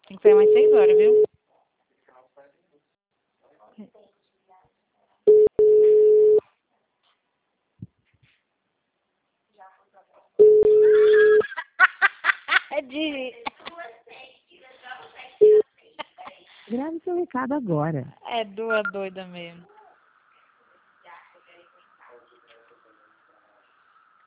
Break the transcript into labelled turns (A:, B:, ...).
A: Tem que sair mais 6 horas, viu? É de...
B: Grave seu recado agora.
A: É duas doida mesmo.